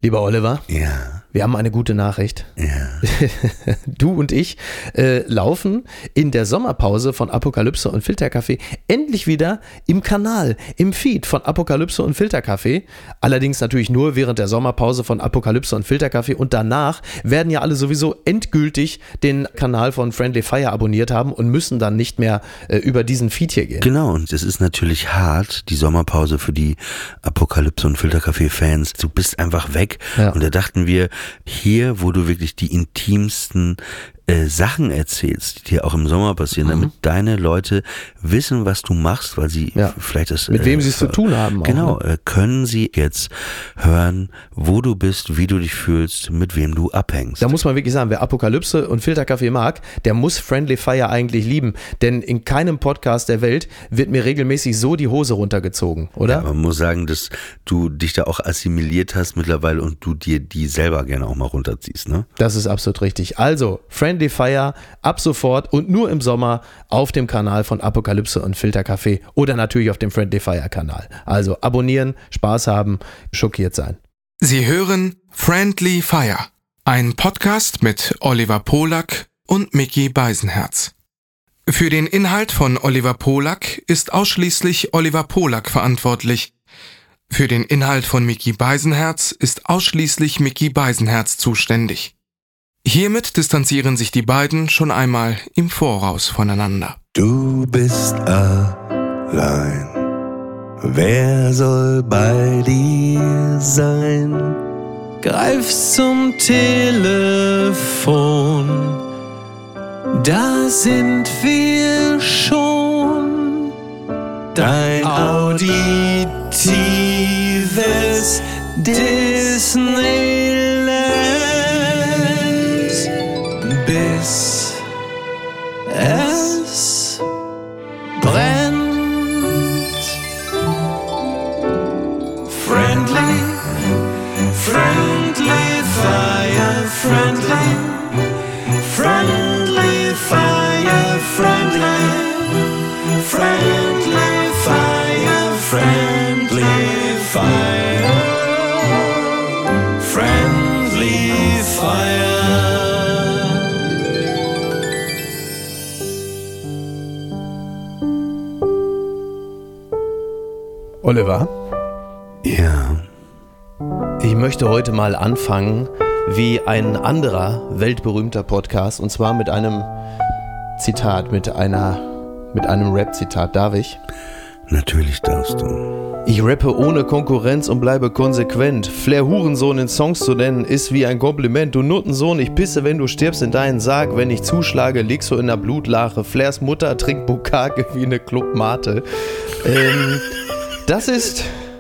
Lieber Oliver, Ja. wir haben eine gute Nachricht. Ja. Du und ich laufen in der Sommerpause von Apokalypse und Filterkaffee endlich wieder im Kanal, im Feed von Apokalypse und Filterkaffee. Allerdings natürlich nur während der Sommerpause von Apokalypse und Filterkaffee. Und danach werden ja alle sowieso endgültig den Kanal von Friendly Fire abonniert haben und müssen dann nicht mehr über diesen Feed hier gehen. Genau, und es ist natürlich hart, die Sommerpause für die Apokalypse und Filterkaffee-Fans. Du bist einfach weg. Ja. Und da dachten wir, hier, wo du wirklich die intimsten Sachen erzählst, die dir auch im Sommer passieren, damit deine Leute wissen, was du machst, weil sie vielleicht das... Mit wem sie es zu tun haben. Genau, auch, ne? können sie jetzt hören, wo du bist, wie du dich fühlst, mit wem du abhängst. Da muss man wirklich sagen, wer Apokalypse und Filterkaffee mag, der muss Friendly Fire eigentlich lieben. Denn in keinem Podcast der Welt wird mir regelmäßig so die Hose runtergezogen, oder? Ja, man muss sagen, dass du dich da auch assimiliert hast mittlerweile und du dir die selber gerne auch mal runterziehst, ne? Das ist absolut richtig. Also, Friendly Fire ab sofort und nur im Sommer auf dem Kanal von Apokalypse und Filterkaffee oder natürlich auf dem Friendly Fire Kanal. Also abonnieren, Spaß haben, schockiert sein. Sie hören Friendly Fire, ein Podcast mit Oliver Polak und Micky Beisenherz. Für den Inhalt von Oliver Polak ist ausschließlich Oliver Polak verantwortlich. Für den Inhalt von Micky Beisenherz ist ausschließlich Micky Beisenherz zuständig. Hiermit distanzieren sich die beiden schon einmal im Voraus voneinander. Du bist allein. Wer soll bei dir sein? Greif zum Telefon, da sind wir schon. Dein auditives Disneyland. Bis es brennt. Friendly Fire, friendly Fire, friendly Fire, friendly Fire. Oliver? Ja. Ich möchte heute mal anfangen wie ein anderer weltberühmter Podcast und zwar mit einem Zitat, mit einem Rap-Zitat. Darf ich? Natürlich darfst du. Ich rappe ohne Konkurrenz und bleibe konsequent. Flair Hurensohn in Songs zu nennen ist wie ein Kompliment. Du Nuttensohn, ich pisse, wenn du stirbst in deinen Sarg. Wenn ich zuschlage, liegst du in der Blutlache. Flairs Mutter trinkt Bukake wie eine Clubmate. Das ist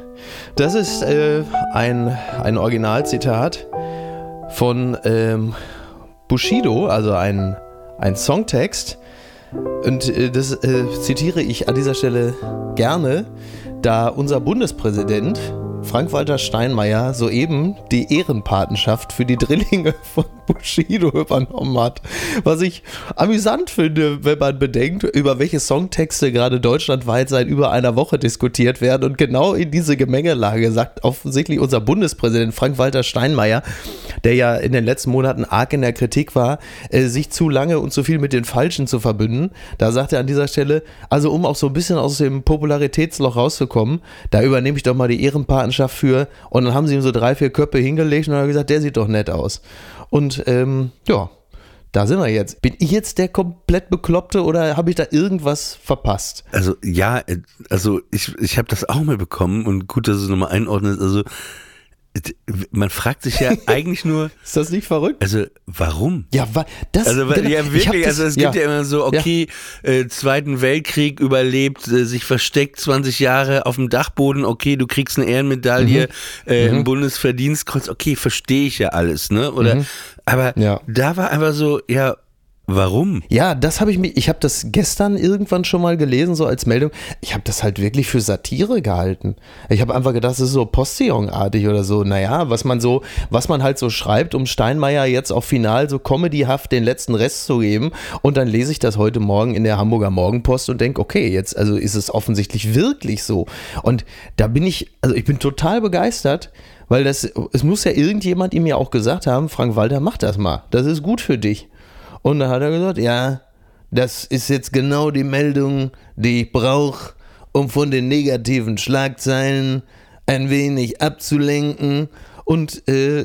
ein Originalzitat von Bushido, also ein Songtext. Und das zitiere ich an dieser Stelle gerne, da unser Bundespräsident Frank-Walter Steinmeier soeben die Ehrenpatenschaft für die Drillinge von Bushido übernommen hat. Was ich amüsant finde, wenn man bedenkt, über welche Songtexte gerade deutschlandweit seit über einer Woche diskutiert werden. Und genau in diese Gemengelage sagt offensichtlich unser Bundespräsident Frank-Walter Steinmeier, der ja in den letzten Monaten arg in der Kritik war, sich zu lange und zu viel mit den Falschen zu verbünden. Da sagt er an dieser Stelle, also um auch so ein bisschen aus dem Popularitätsloch rauszukommen, da übernehme ich doch mal die Ehrenpatenschaft für. Und dann haben sie ihm so 3-4 Köpfe hingelegt und haben gesagt, der sieht doch nett aus. Und ja, da sind wir jetzt. Bin ich jetzt der komplett Bekloppte oder habe ich da irgendwas verpasst? Also ja, ich habe das auch mal bekommen und gut, dass du es nochmal einordnest. Also man fragt sich ja eigentlich nur... Ist das nicht verrückt? Also warum? Ja, das... Also ja, wirklich, also es gibt ja immer so, okay, Zweiten Weltkrieg überlebt, sich versteckt 20 Jahre auf dem Dachboden, okay, du kriegst eine Ehrenmedaille, ein Bundesverdienstkreuz, okay, verstehe ich ja alles, ne? Oder, aber da war einfach so, ja, warum? Ja, ich habe das gestern irgendwann schon mal gelesen, so als Meldung. Ich habe das halt wirklich für Satire gehalten. Ich habe einfach gedacht, das ist so Postillon-artig oder so. Naja, was man halt so schreibt, um Steinmeier jetzt auch final so comedyhaft den letzten Rest zu geben. Und dann lese ich das heute Morgen in der Hamburger Morgenpost und denke, okay, jetzt also ist es offensichtlich wirklich so. Und da bin ich bin total begeistert, Weil es muss ja irgendjemand ihm ja auch gesagt haben, Frank Walter, mach das mal, das ist gut für dich. Und dann hat er gesagt, ja, das ist jetzt genau die Meldung, die ich brauche, um von den negativen Schlagzeilen ein wenig abzulenken. Und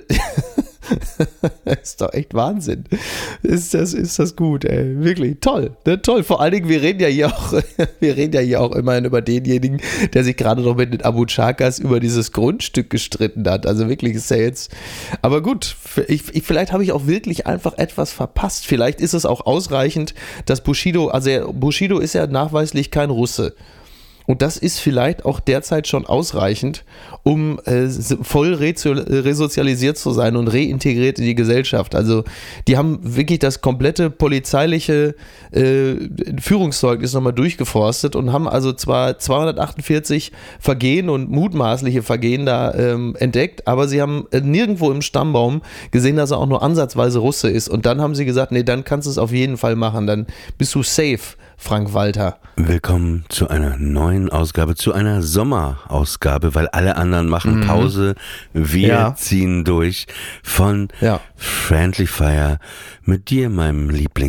ist doch echt Wahnsinn. Ist das gut, ey. Wirklich toll. Ne? Toll. Vor allen Dingen, wir reden ja hier auch immerhin über denjenigen, der sich gerade noch mit den Abu Chakas über dieses Grundstück gestritten hat. Also wirklich ist er jetzt. Aber gut, vielleicht habe ich auch wirklich einfach etwas verpasst. Vielleicht ist es auch ausreichend, dass Bushido ist ja nachweislich kein Russe. Und das ist vielleicht auch derzeit schon ausreichend, um voll resozialisiert zu sein und reintegriert in die Gesellschaft. Also die haben wirklich das komplette polizeiliche Führungszeugnis nochmal durchgeforstet und haben also zwar 248 Vergehen und mutmaßliche Vergehen da entdeckt, aber sie haben nirgendwo im Stammbaum gesehen, dass er auch nur ansatzweise Russe ist. Und dann haben sie gesagt, nee, dann kannst du es auf jeden Fall machen, dann bist du safe, Frank Walter. Willkommen zu einer neuen Ausgabe, zu einer Sommerausgabe, weil alle anderen machen Pause. Wir ziehen durch von Friendly Fire mit dir, meinem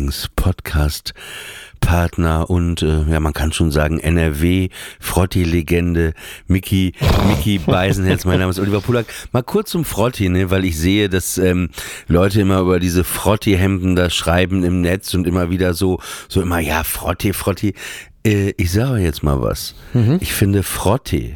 Lieblingspodcast-Partner und man kann schon sagen NRW-Frotti-Legende Mickey Beisenherz. Mein Name ist Oliver Polak. Mal kurz zum Frotti, ne, weil ich sehe, dass Leute immer über diese Frotti-Hemden da schreiben im Netz und immer wieder so immer, ja, Frotti. Ich sage jetzt mal was. Ich finde Frotti,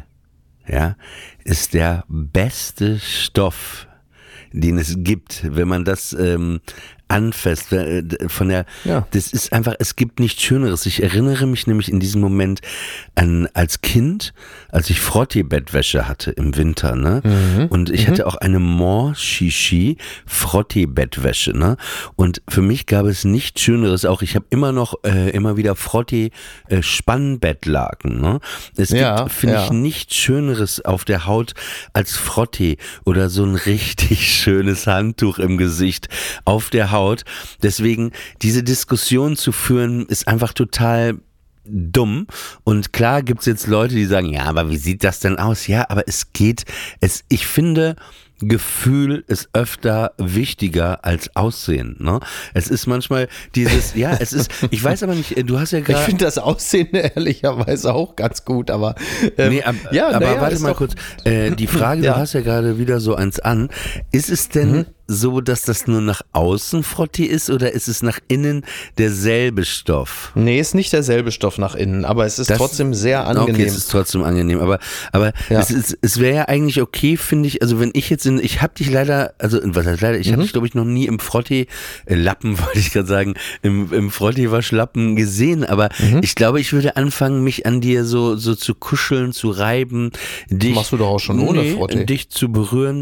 ist der beste Stoff, den es gibt, wenn man das anfasst, das ist einfach, es gibt nichts Schöneres. Ich erinnere mich nämlich in diesem Moment an als Kind, als ich Frotti-Bettwäsche hatte im Winter, ne? Und ich hatte auch eine Mon-Chichi Frotti-Bettwäsche, ne? Und für mich gab es nichts Schöneres, auch ich habe immer noch immer wieder Frotti Spannbettlaken, ne? Es gibt, finde ich, nichts Schöneres auf der Haut als Frotti oder so ein richtig schönes Handtuch im Gesicht auf der Haut. Deswegen, diese Diskussion zu führen, ist einfach total dumm. Und klar gibt es jetzt Leute, die sagen, ja, aber wie sieht das denn aus? Ja, aber ich finde, Gefühl ist öfter wichtiger als Aussehen, ne? Es ist manchmal dieses, ich weiß aber nicht, du hast ja gerade... Ich finde das Aussehen ehrlicherweise auch ganz gut, aber... warte mal kurz, die Frage, du hast ja gerade wieder so eins an, ist es denn so, dass das nur nach außen Frotti ist oder ist es nach innen derselbe Stoff? Nee, ist nicht derselbe Stoff nach innen, aber es ist trotzdem sehr angenehm. Okay, es ist trotzdem angenehm, aber es wäre ja eigentlich okay, finde ich, also wenn ich jetzt ich habe dich leider, also was heißt leider, ich habe dich glaube ich noch nie im Frotti-Lappen, wollte ich gerade sagen, im Frotti-Waschlappen gesehen, aber ich glaube, ich würde anfangen, mich an dir so zu kuscheln, zu reiben, dich, machst du doch auch schon ohne Frotti. Dich zu berühren,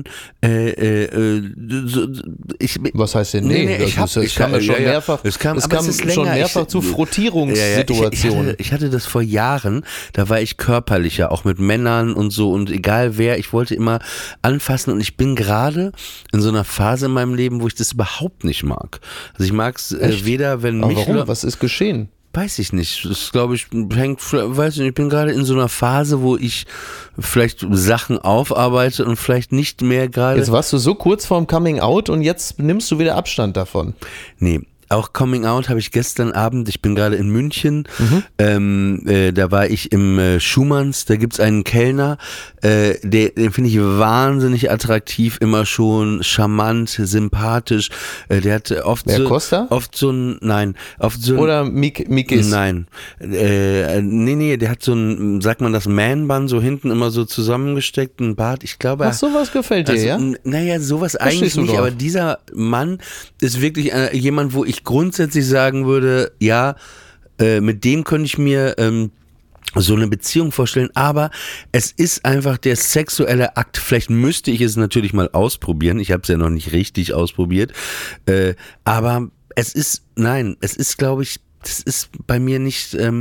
was heißt denn es kam schon mehrfach zu Frottierungssituationen. Ich hatte das vor Jahren, da war ich körperlicher, auch mit Männern und so und egal wer, ich wollte immer anfassen und ich bin gerade in so einer Phase in meinem Leben, wo ich das überhaupt nicht mag. Also ich mag es weder, wenn mich... Warum? Was ist geschehen? Weiß ich nicht. Das glaube ich ich bin gerade in so einer Phase, wo ich vielleicht Sachen aufarbeite und vielleicht nicht mehr gerade... Jetzt warst du so kurz vorm Coming Out und jetzt nimmst du wieder Abstand davon. Nee. Auch Coming Out habe ich gestern Abend, ich bin gerade in München, da war ich im Schumanns, da gibt's einen Kellner, den finde ich wahnsinnig attraktiv, immer schon charmant, sympathisch, der hat oft Costa? Oder Mikis? Nein, der hat so ein, sagt man das, Man-Bun, so hinten immer so zusammengesteckt, ein Bart, ich glaube... Ach, sowas gefällt dir, ja? Naja, sowas eigentlich nicht, aber dieser Mann ist wirklich jemand, wo ich grundsätzlich sagen würde, mit dem könnte ich mir so eine Beziehung vorstellen, aber es ist einfach der sexuelle Akt, vielleicht müsste ich es natürlich mal ausprobieren, ich habe es ja noch nicht richtig ausprobiert, aber es ist, glaube ich, das ist bei mir nicht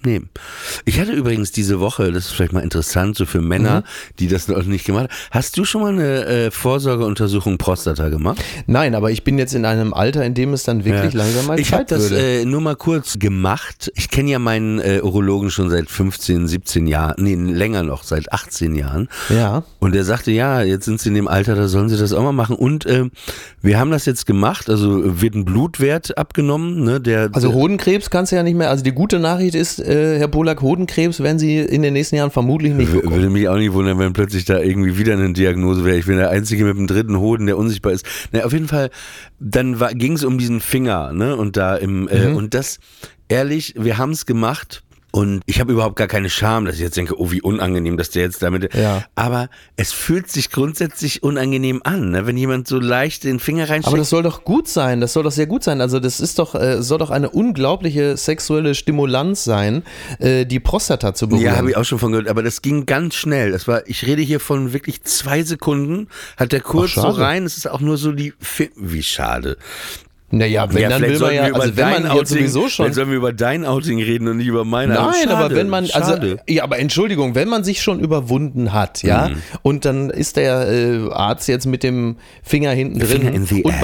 Nee. Ich hatte übrigens diese Woche, das ist vielleicht mal interessant, so für Männer, die das noch nicht gemacht haben. Hast du schon mal eine Vorsorgeuntersuchung Prostata gemacht? Nein, aber ich bin jetzt in einem Alter, in dem es dann wirklich langsam mal Zeit würde. Ich habe das nur mal kurz gemacht. Ich kenne ja meinen Urologen schon seit 15, 17 Jahren, nee, länger noch, seit 18 Jahren. Ja. Und er sagte, ja, jetzt sind sie in dem Alter, da sollen sie das auch mal machen. Und wir haben das jetzt gemacht, also wird ein Blutwert abgenommen. Ne, also Hodenkrebs kannst du ja nicht mehr, also die gute Nachricht ist, Herr Pollack, Hodenkrebs werden Sie in den nächsten Jahren vermutlich nicht bekommen. Würde mich auch nicht wundern, wenn plötzlich da irgendwie wieder eine Diagnose wäre. Ich bin der Einzige mit dem dritten Hoden, der unsichtbar ist. Na, auf jeden Fall, dann ging es um diesen Finger, ne? Und da und das, ehrlich, wir haben es gemacht. Und ich habe überhaupt gar keine Scham, dass ich jetzt denke, oh, wie unangenehm, dass der jetzt damit... Ja. Aber es fühlt sich grundsätzlich unangenehm an, ne? Wenn jemand so leicht den Finger reinsteckt. Aber das soll doch gut sein, das soll doch sehr gut sein. Also das ist doch, soll doch eine unglaubliche sexuelle Stimulanz sein, die Prostata zu berühren. Ja, habe ich auch schon von gehört, aber das ging ganz schnell. Ich rede hier von wirklich 2 Sekunden, hat der kurz so rein, es ist auch nur so wie schade. Naja, wenn dann will man ja, also wenn man jetzt sowieso schon... Dann sollen wir über dein Outing reden und nicht über meine. Nein, schade, aber wenn man, schade. ja, aber Entschuldigung, wenn man sich schon überwunden hat, ja, und dann ist der Arzt jetzt mit dem Finger hinten drin und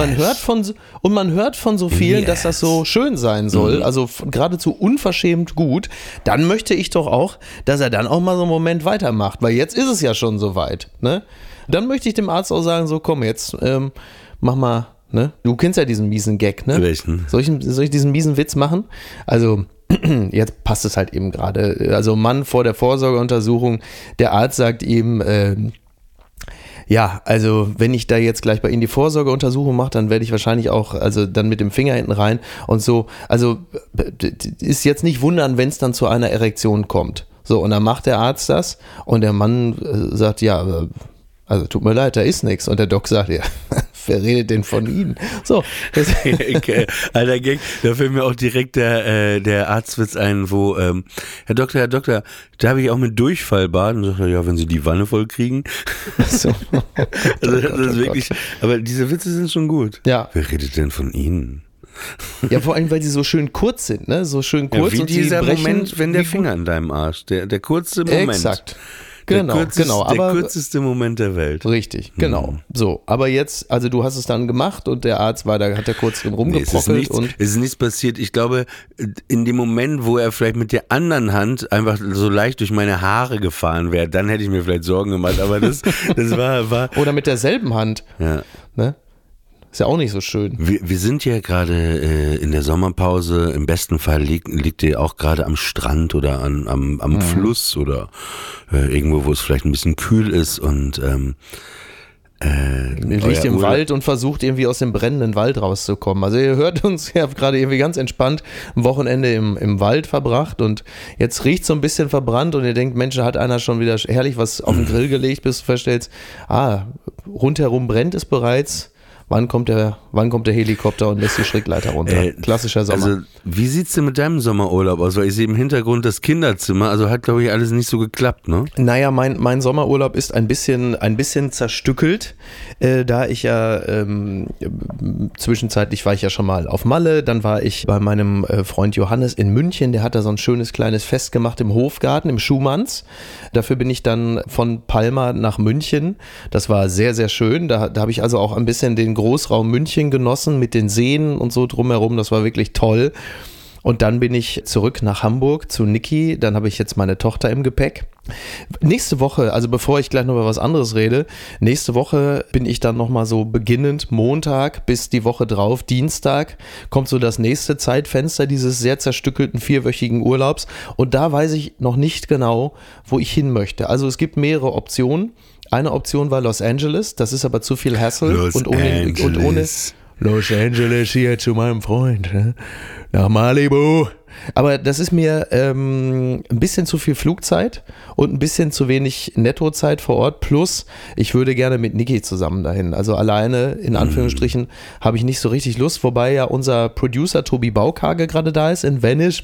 man hört von so vielen, dass das so schön sein soll, also geradezu unverschämt gut, dann möchte ich doch auch, dass er dann auch mal so einen Moment weitermacht, weil jetzt ist es ja schon so weit, ne? Dann möchte ich dem Arzt auch sagen, so komm, jetzt mach mal. Ne? Du kennst ja diesen miesen Gag, ne? Welchen? Soll ich diesen miesen Witz machen? Also, jetzt passt es halt eben gerade. Also, Mann vor der Vorsorgeuntersuchung, der Arzt sagt ihm, ja, also wenn ich da jetzt gleich bei Ihnen die Vorsorgeuntersuchung mache, dann werde ich wahrscheinlich auch, also dann mit dem Finger hinten rein und so. Also, ist jetzt nicht wundern, wenn es dann zu einer Erektion kommt. So, und dann macht der Arzt das und der Mann sagt, ja, also tut mir leid, da ist nichts. Und der Doc sagt, ja, wer redet denn von Ihnen? So. Okay. Alter Gag, da fällt mir auch direkt der Arztwitz ein, wo, Herr Doktor, da habe ich auch mit Durchfall baden. Und sagt er, ja, wenn Sie die Wanne voll kriegen. So. Also das ist wirklich, aber diese Witze sind schon gut. Ja. Wer redet denn von Ihnen? Ja, vor allem, weil sie so schön kurz sind, ne? So schön kurz. Ja, wie und dieser brechen, Moment, wenn der Finger in deinem Arsch, der kurze Moment. Exakt. Genau, der kürzeste Moment der Welt. Richtig, genau. So, aber jetzt, also du hast es dann gemacht und der Arzt hat da kurz drin rumgeprockelt. Es ist nichts passiert. Ich glaube, in dem Moment, wo er vielleicht mit der anderen Hand einfach so leicht durch meine Haare gefahren wäre, dann hätte ich mir vielleicht Sorgen gemacht, aber das war... Oder mit derselben Hand. Ja. Ne? Ist ja auch nicht so schön. Wir sind ja gerade in der Sommerpause. Im besten Fall liegt ihr auch gerade am Strand oder am Fluss oder irgendwo, wo es vielleicht ein bisschen kühl ist und ihr liegt im Wald und versucht irgendwie aus dem brennenden Wald rauszukommen. Also ihr hört uns, ihr habt gerade irgendwie ganz entspannt ein Wochenende im Wald verbracht und jetzt riecht so ein bisschen verbrannt und ihr denkt, Mensch, da hat einer schon wieder herrlich was auf den Grill gelegt, bis du feststellst, rundherum brennt es bereits. Wann kommt der Helikopter und lässt die Schrägleiter runter? Klassischer Sommer. Also, wie sieht's denn mit deinem Sommerurlaub aus? Weil ich sehe im Hintergrund das Kinderzimmer, also hat, glaube ich, alles nicht so geklappt, ne? Naja, mein Sommerurlaub ist ein bisschen zerstückelt, da ich ja zwischenzeitlich war ich ja schon mal auf Malle, dann war ich bei meinem Freund Johannes in München, der hat da so ein schönes kleines Fest gemacht im Hofgarten, im Schumanns. Dafür bin ich dann von Palma nach München. Das war sehr, sehr schön. Da habe ich also auch ein bisschen den Großraum München genossen mit den Seen und so drumherum. Das war wirklich toll. Und dann bin ich zurück nach Hamburg zu Niki. Dann habe ich jetzt meine Tochter im Gepäck. Nächste Woche, also bevor ich gleich noch über was anderes rede, nächste Woche bin ich dann nochmal so beginnend Montag bis die Woche drauf, Dienstag, kommt so das nächste Zeitfenster dieses sehr zerstückelten 4-wöchigen Urlaubs. Und da weiß ich noch nicht genau, wo ich hin möchte. Also es gibt mehrere Optionen. Eine Option war Los Angeles, das ist aber zu viel Hassle und ohne Los Angeles hier zu meinem Freund, nach Malibu. Aber das ist mir ein bisschen zu viel Flugzeit und ein bisschen zu wenig Nettozeit vor Ort. Plus, ich würde gerne mit Niki zusammen dahin. Also alleine, in Anführungsstrichen, habe ich nicht so richtig Lust. Wobei ja unser Producer Tobi Baukage gerade da ist in Venice.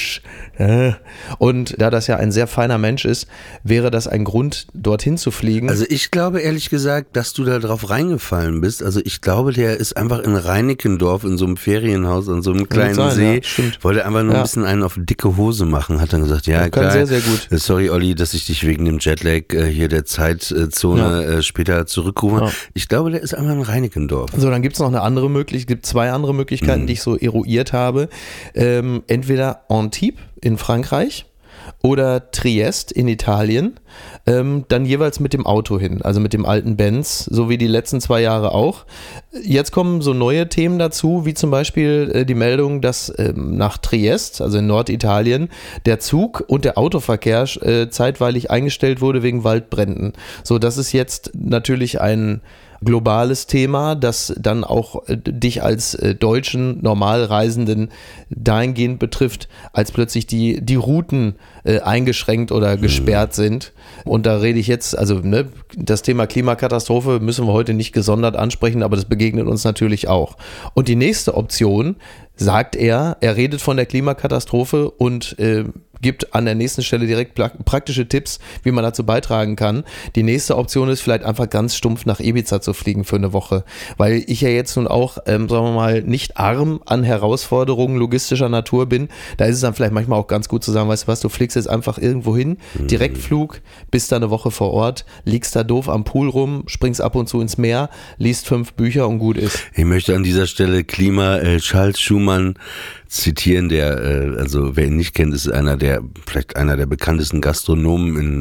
Und da das ja ein sehr feiner Mensch ist, wäre das ein Grund, dorthin zu fliegen. Also ich glaube ehrlich gesagt, dass du da drauf reingefallen bist. Also ich glaube, der ist einfach in Reinickendorf in so einem Ferienhaus an so einem kleinen See. Ja, wollte einfach nur ein bisschen einen auf dicke Hose machen, hat dann gesagt, ja, kann klar, sehr, sehr gut. Sorry Olli, dass ich dich wegen dem Jetlag hier der Zeitzone später zurückrufe. Ja. Ich glaube, der ist einmal in Reinickendorf. So, dann gibt es noch eine andere Möglichkeit, gibt 2 andere Möglichkeiten, die ich so eruiert habe. Entweder Antibes in Frankreich oder Triest in Italien, dann jeweils mit dem Auto hin, also mit dem alten Benz, so wie die letzten 2 Jahre auch. Jetzt kommen so neue Themen dazu, wie zum Beispiel die Meldung, dass nach Triest, also in Norditalien, der Zug und der Autoverkehr zeitweilig eingestellt wurde wegen Waldbränden. So, das ist jetzt natürlich ein globales Thema, das dann auch dich als deutschen Normalreisenden dahingehend betrifft, als plötzlich die Routen eingeschränkt oder gesperrt sind. Und da rede ich jetzt, also das Thema Klimakatastrophe müssen wir heute nicht gesondert ansprechen, aber das begegnet uns natürlich auch. Und die nächste Option, sagt er redet von der Klimakatastrophe und gibt an der nächsten Stelle direkt praktische Tipps, wie man dazu beitragen kann. Die nächste Option ist vielleicht einfach ganz stumpf nach Ibiza zu fliegen für eine Woche, weil ich ja jetzt nun auch, sagen wir mal, nicht arm an Herausforderungen logistischer Natur bin. Da ist es dann vielleicht manchmal auch ganz gut zu sagen, weißt du was, du fliegst jetzt einfach irgendwo hin, Direktflug, bist da eine Woche vor Ort, liegst da doof am Pool rum, springst ab und zu ins Meer, liest 5 Bücher und gut ist. Ich möchte an dieser Stelle Charles Schumann zitieren, der, also wer ihn nicht kennt, ist vielleicht einer der bekanntesten Gastronomen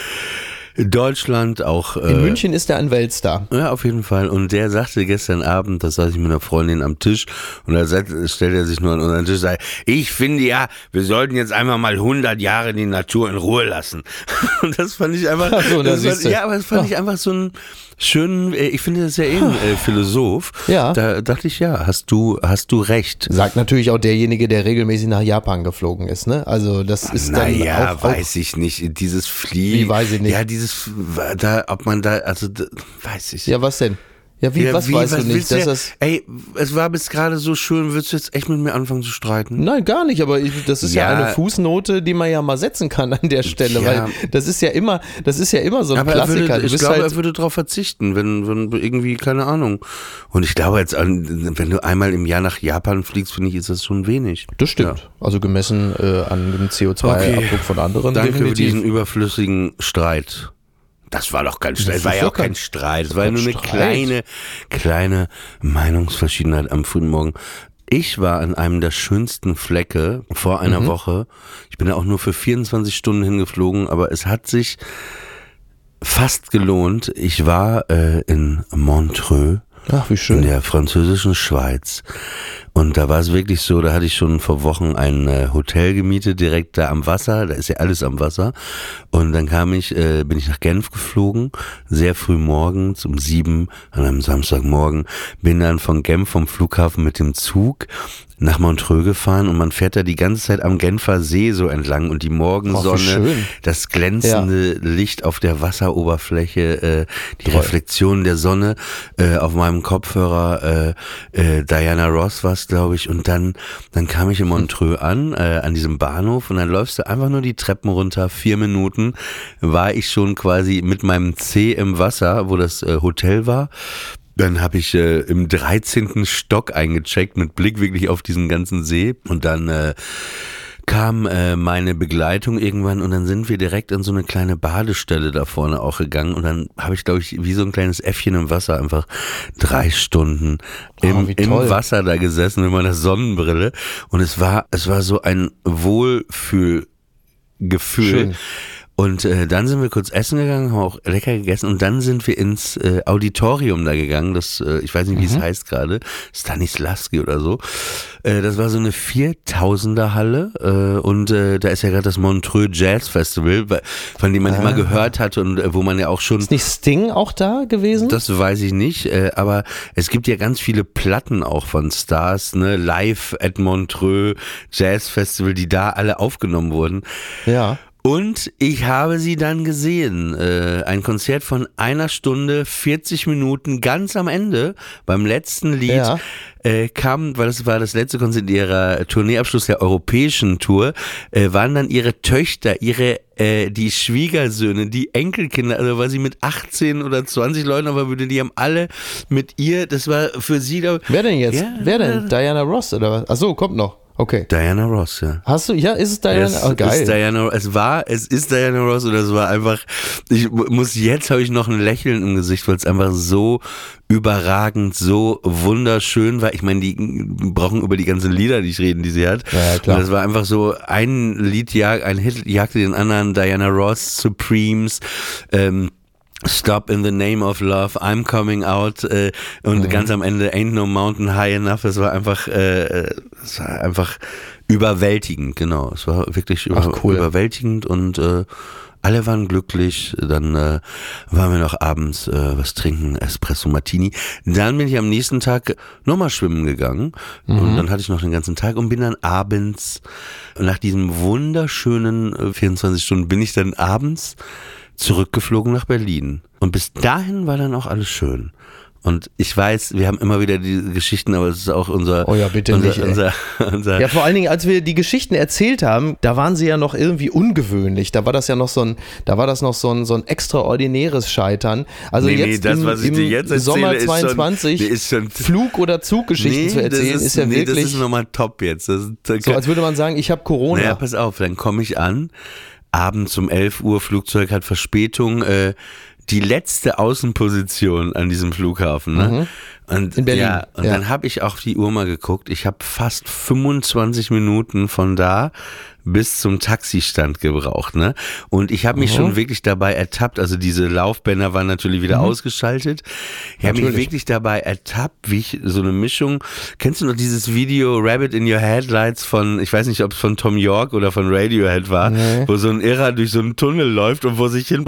in Deutschland, auch in München ist er ein Weltstar. Ja, auf jeden Fall. Und der sagte gestern Abend, da saß ich mit einer Freundin am Tisch und da stellt er sich nur an unseren Tisch und sagt, ich finde ja, wir sollten jetzt einfach mal 100 Jahre die Natur in Ruhe lassen. Und das fand ich einfach, das fand ich einfach so ein schönen, ich finde das ja ein Philosoph. Ja. Da dachte ich, ja, hast du recht. Sagt natürlich auch derjenige, der regelmäßig nach Japan geflogen ist, ne? Also das ist dann auch... Naja, weiß ich nicht. Dieses Fliegen... Wie weiß ich nicht? Ja, weiß ich. Ja, was denn? Ja, was weißt du nicht? Es war bis gerade so schön, willst du jetzt echt mit mir anfangen zu streiten? Nein, gar nicht, aber das ist ja eine Fußnote, die man ja mal setzen kann an der Stelle, weil das ist ja immer so ein Klassiker. Ich glaube, er würde darauf verzichten, wenn irgendwie, keine Ahnung. Und ich glaube jetzt, wenn du einmal im Jahr nach Japan fliegst, finde ich, ist das schon wenig. Das stimmt. Ja. Also gemessen an dem CO2-Abdruck von anderen. Danke definitiv. Für diesen überflüssigen Streit. Das war doch kein Streit, es war ja auch kein Streit, es war nur eine kleine Meinungsverschiedenheit am frühen Morgen. Ich war an einem der schönsten Flecke vor einer Woche. Ich bin da auch nur für 24 Stunden hingeflogen, aber es hat sich fast gelohnt. Ich war in Montreux. Ach, wie schön. In der französischen Schweiz. Und da war es wirklich so, da hatte ich schon vor Wochen ein Hotel gemietet, direkt da am Wasser, da ist ja alles am Wasser. Und dann bin ich nach Genf geflogen, sehr früh morgens um 7 an einem Samstagmorgen, bin dann von Genf vom Flughafen mit dem Zug nach Montreux gefahren und man fährt da die ganze Zeit am Genfer See so entlang und die Morgensonne, das glänzende Licht auf der Wasseroberfläche, die Reflexion der Sonne auf meinem Kopfhörer, Diana Ross war's, glaube ich, und dann kam ich in Montreux an diesem Bahnhof und dann läufst du einfach nur die Treppen runter, 4 Minuten war ich schon quasi mit meinem Zeh im Wasser, wo das Hotel war. Dann habe ich im 13. Stock eingecheckt mit Blick wirklich auf diesen ganzen See und dann kam meine Begleitung irgendwann und dann sind wir direkt an so eine kleine Badestelle da vorne auch gegangen und dann habe ich, glaube ich, wie so ein kleines Äffchen im Wasser einfach 3 Stunden im Wasser da gesessen mit meiner Sonnenbrille und es war so ein Wohlfühlgefühl. Schön. Und dann sind wir kurz essen gegangen, haben auch lecker gegessen und dann sind wir ins Auditorium da gegangen, das, ich weiß nicht, wie es heißt gerade, Stanislavski oder so. Das war so eine 4000er Halle und da ist ja gerade das Montreux Jazz Festival, von dem man immer gehört hat und wo man ja auch schon... Ist nicht Sting auch da gewesen? Das weiß ich nicht, aber es gibt ja ganz viele Platten auch von Stars, ne, Live at Montreux Jazz Festival, die da alle aufgenommen wurden. Ja. Und ich habe sie dann gesehen. Ein Konzert von 1 Stunde, 40 Minuten, ganz am Ende, beim letzten Lied, kam, weil das war das letzte Konzert ihrer Tourneeabschluss der europäischen Tour, waren dann ihre Töchter, die Schwiegersöhne, die Enkelkinder, also war sie mit 18 oder 20 Leuten auf der Bühne, die haben alle mit ihr, das war für sie... Wer denn jetzt? Ja, wer denn? Diana Ross oder was? Achso, kommt noch. Okay. Diana Ross, ja. Hast du, ja, ist es Diana? Geil. Es ist Diana Ross oder es war einfach, habe ich noch ein Lächeln im Gesicht, weil es einfach so überragend, so wunderschön war. Ich meine, die brauchen über die ganzen Lieder nicht reden, die sie hat. Ja, klar. Und das war einfach so, ein Hit jagte den anderen, Diana Ross, Supremes, Stop in the Name of Love, I'm Coming Out und ganz am Ende Ain't No Mountain High Enough. Es war einfach überwältigend, genau. Es war wirklich überwältigend und alle waren glücklich. Dann waren wir noch abends was trinken, Espresso Martini. Dann bin ich am nächsten Tag nochmal schwimmen gegangen und dann hatte ich noch den ganzen Tag und bin dann abends, nach diesem wunderschönen 24 Stunden, bin ich dann abends zurückgeflogen nach Berlin. Und bis dahin war dann auch alles schön. Und ich weiß, wir haben immer wieder die Geschichten, aber es ist auch unser... Oh ja, bitte nicht. Ja, vor allen Dingen, als wir die Geschichten erzählt haben, da waren sie ja noch irgendwie ungewöhnlich. Da war das ja noch so ein extraordinäres Scheitern. Also was ich dir jetzt erzähle, Sommer 22 ist schon Flug- oder Zuggeschichten zu erzählen, ist ja wirklich... Das ist nochmal top jetzt. So, als würde man sagen, ich habe Corona. Naja, pass auf, dann komme ich an, abends um 11 Uhr, Flugzeug hat Verspätung, die letzte Außenposition an diesem Flughafen, ne? Und, in Berlin. Ja, und dann habe ich auf die Uhr mal geguckt. Ich habe fast 25 Minuten von da bis zum Taxistand gebraucht, ne? Und ich habe mich schon wirklich dabei ertappt, also diese Laufbänder waren natürlich wieder ausgeschaltet. Ich habe mich wirklich dabei ertappt, wie ich so eine Mischung, kennst du noch dieses Video Rabbit in Your Headlights von, ich weiß nicht, ob es von Tom York oder von Radiohead war, wo so ein Irrer durch so einen Tunnel läuft und vor sich hin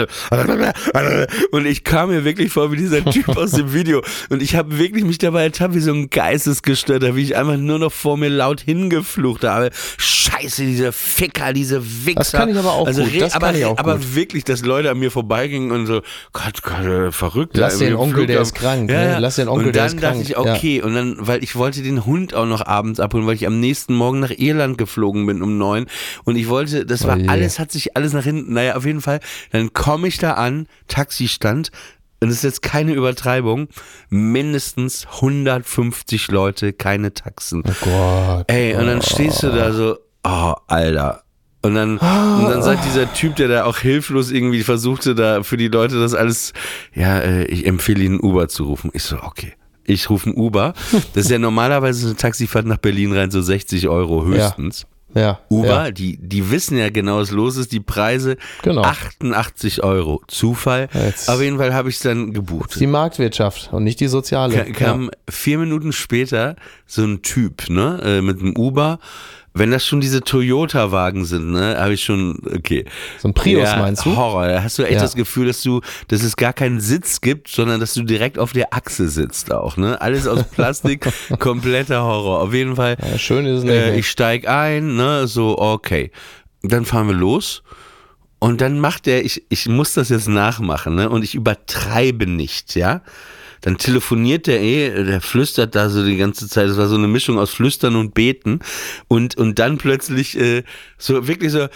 und ich kam mir wirklich vor wie dieser Typ aus dem Video und ich habe wirklich mich dabei ertappt, wie so ein Geistesgestörter, wie ich einfach nur noch vor mir laut hingeflucht habe. Scheiße, diese Ficker, diese Wichser. Das kann ich aber auch gut. Aber wirklich, dass Leute an mir vorbeigingen und so, Gott, verrückt. Lass den Onkel, der ist krank. Ja, ne? Lass den Onkel, der ist krank. Und dann dachte ich, okay, und dann, weil ich wollte den Hund auch noch abends abholen, weil ich am nächsten Morgen nach Irland geflogen bin um 9 und ich wollte, das war alles, hat sich alles nach hinten, naja, auf jeden Fall, dann komme ich da an, Taxistand, und das ist jetzt keine Übertreibung, mindestens 150 Leute, keine Taxen. Oh Gott. Ey, und dann stehst du da so, oh, Alter. Und dann sagt dieser Typ, der da auch hilflos irgendwie versuchte, da für die Leute das alles, ich empfehle Ihnen Uber zu rufen. Ich so, okay. Ich rufe ein Uber. Das ist ja normalerweise eine Taxifahrt nach Berlin rein, so 60 € höchstens. Ja. Uber, die wissen ja genau, was los ist. Die Preise 88 €. Zufall. Auf jeden Fall habe ich es dann gebucht. Das ist die Marktwirtschaft und nicht die soziale. Kam 4 Minuten später so ein Typ, ne, mit einem Uber. Wenn das schon diese Toyota-Wagen sind, ne, habe ich schon, okay. So ein Prius meinst du? Horror. Da hast du echt das Gefühl, dass es gar keinen Sitz gibt, sondern dass du direkt auf der Achse sitzt auch, ne? Alles aus Plastik, kompletter Horror. Auf jeden Fall. Ja, schön ist es nicht. Ich steig ein, ne, so, okay. Dann fahren wir los. Und dann macht ich muss das jetzt nachmachen, ne, und ich übertreibe nicht, ja. Dann telefoniert der flüstert da so die ganze Zeit, das war so eine Mischung aus Flüstern und Beten und dann plötzlich so wirklich so